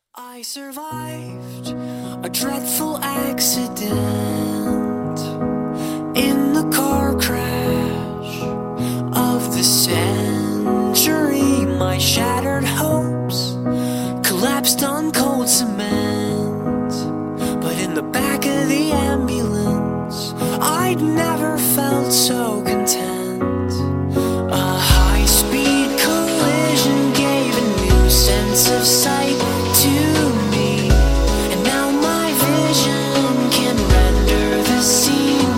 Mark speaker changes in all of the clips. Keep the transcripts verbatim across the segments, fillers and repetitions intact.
Speaker 1: I survived a dreadful accident in the car crash of the century. My shattered hopes collapsed on cold cement, but in the back of the ambulance I'd never felt so content. A high-speed collision gave a new sense of sight to me, and now my vision can render the scene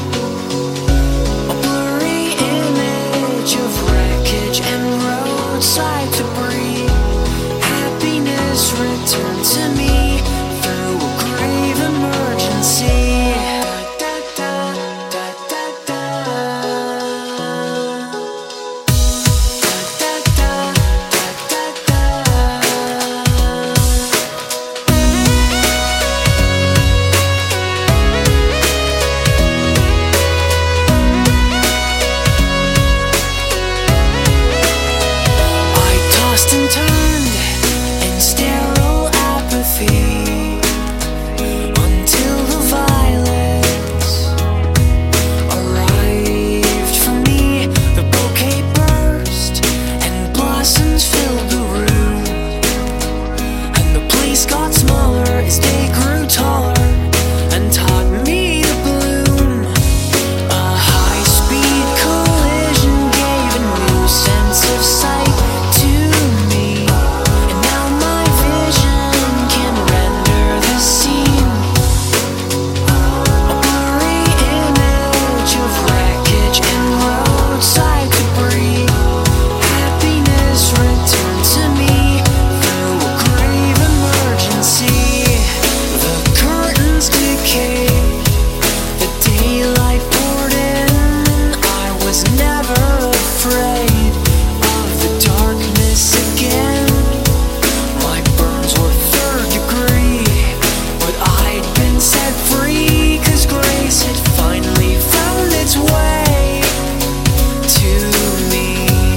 Speaker 1: a blurry image of wreckage and roadside debris. Happiness returned to me through a grave emergency. Da, da, da, da, da, da, da, da, da, da. I tossed and turned in sterile apathy until the violence arrived for me. The bouquet burst and blossoms filled the room, and the place got smaller as they grew taller and taught me to bloom. A high-speed collision gave a new sense of sight to me, and now my vision can render the scene a blurry image of wreckage and roadside debris. Happiness returned to me through a grave emergency. The curtains decayed, the daylight poured in. I was never afraid of the darkness again. My burns were third degree, but I'd been set free, 'cause grace had finally found its way to me.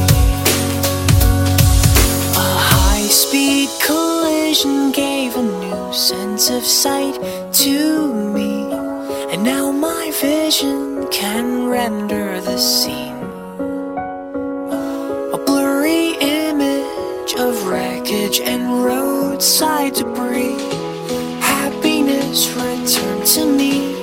Speaker 1: A high-speed collision gave a new sense of sight to me, and now my vision can render the scene a blurry image of wreckage and roadside debris. Happiness returned to me